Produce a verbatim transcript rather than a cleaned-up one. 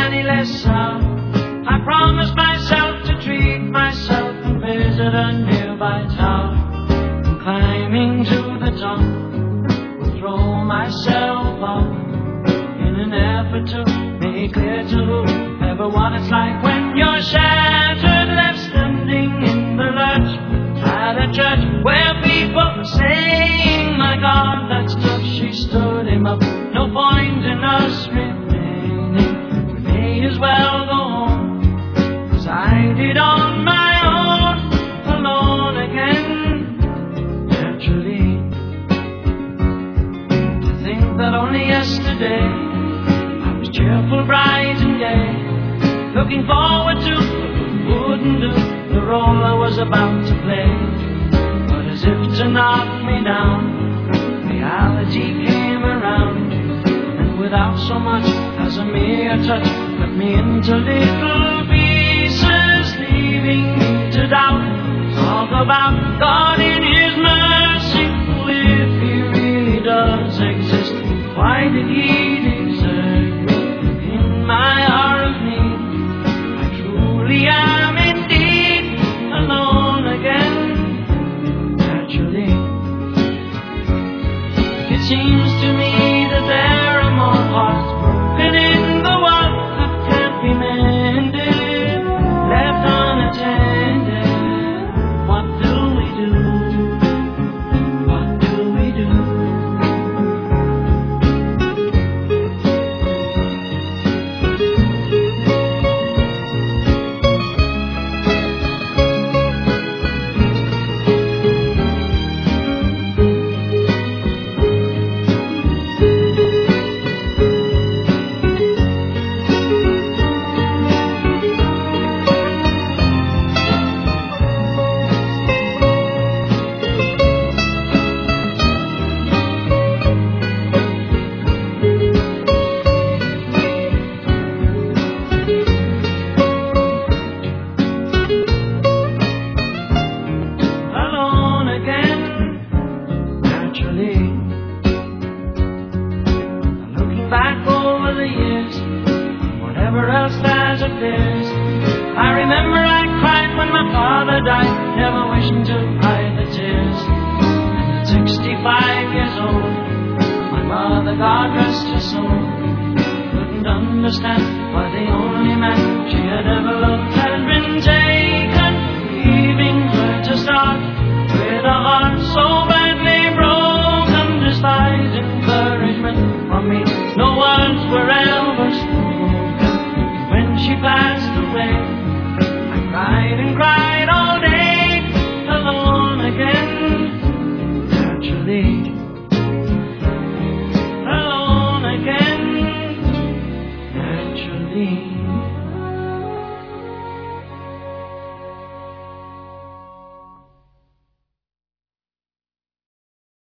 any less out. I promised myself to treat myself and visit a nearby tower. And climbing to the top, would throw myself up in an effort to make clear to whoever what it's like when you're shattered, left standing in the lurch at a church where people were saying, my God, that's tough. She stood him up. No point in us remaining. We may as well go home, 'cause I did on my own, alone again. Naturally, to think that only yesterday I was cheerful, bright and gay, looking forward to what wouldn't do the role I was about to play. But as if to knock me down, reality came around, and without so much as a mere touch, cut me into little pieces, leaving me to doubt. Talk about God in His mercy, if He really does exist, why did He desert me in my hour of need? I truly am indeed alone again. Naturally, it seems to me that there are more hearts broken in the world that can't be mended, left unattended. What do we do? What do we do? Back over the years, whatever else that appears, I remember I cried when my father died, never wishing to hide the tears. And at sixty-five years old, my mother, God rest her soul, couldn't understand why the only man she had ever loved had been taken, leaving her to start with a heart so badly broken. Despite encouragement from me, no words were ever spoken. When she passed away, I cried and cried all day, alone again. Naturally, alone again. Naturally.